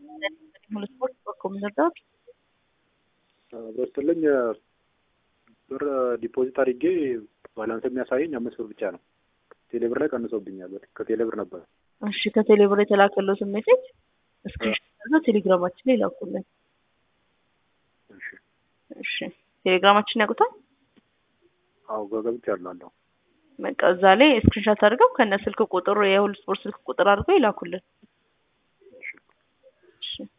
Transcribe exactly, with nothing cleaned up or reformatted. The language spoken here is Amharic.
ሙሉ ስፖርት በኮምፒውተር በስተለኝ ብር ዲፖዚት አድርጌ ባላንስ የሚያሳየኝ አምስት ብር ብቻ ነው። ቴሌብር ላይ ቀንሶብኛል። ከቴሌብር ነበር። እሺ ከቴሌብር የተላከለው ሜሴጅ እስክሪንሾት ቴሌግራማችን ላይ ላኩልን። እሺ እሺ ቴሌግራማችን ያውቁታል? አዎ ገብቻለሁ። በቃ እዛ ላይ እስክሪንሾት አድርገው ከነ ስልክ ቁጥሩ የሁሉ ስፖርት ስልክ ቁጥር አድርገው ይላኩልን። እሺ